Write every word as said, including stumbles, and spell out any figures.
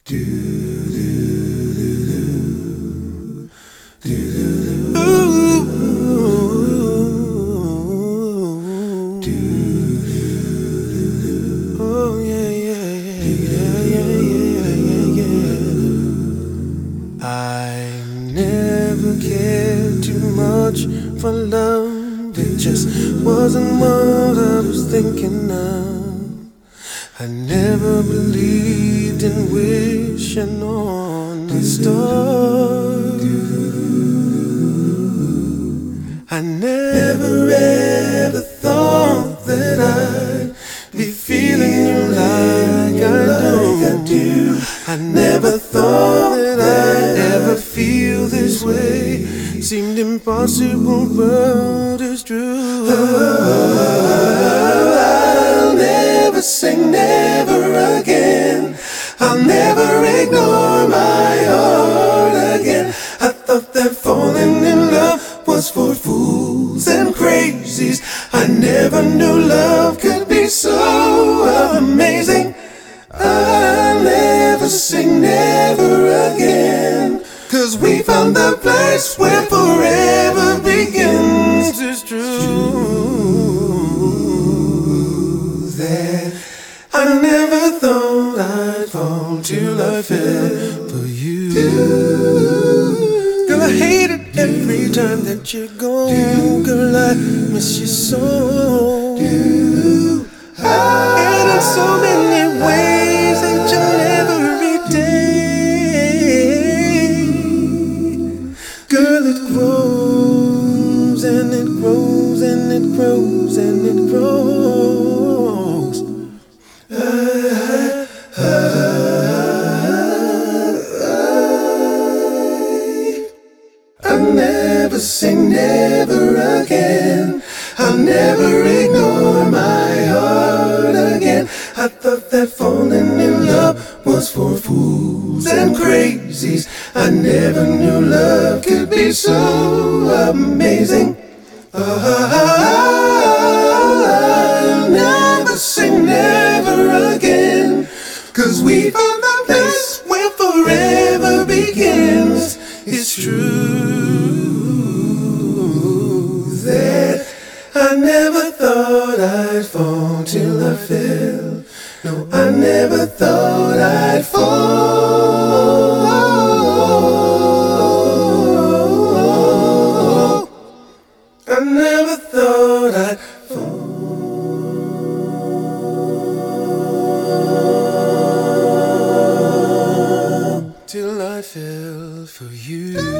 Oh yeah, yeah, yeah, yeah, yeah, yeah, yeah, yeah. I never cared too much for love. It just wasn't what I was thinking of. I never believed in wishing on a star. I never ever thought that I'd be feeling you like I do. I never thought that I'd ever feel this way. Seemed impossible, but it's true. I'll never say never again. I'll never ignore my heart again. I thought that falling in love was for fools and crazies. I never knew love could be so amazing. I'll never say never again, 'cause we found the place where forever begins. It's true that I never thought I'd fall till I fell for you. Girl, I hate it every time that you're gone. Girl, I miss you so. And in so many ways, each and every day. Girl, it grows and it grows and it grows and it grows. I, I, I'll never say never again. I'll never ignore my heart again. I thought that falling in love was for fools and crazies. I never knew love could be so amazing. I'll never say never again, 'cause we found the place where forever begins. It's true that I never thought I'd fall till I fell. No, I never thought I'd fall. I never thought I'd fall till I fell for you.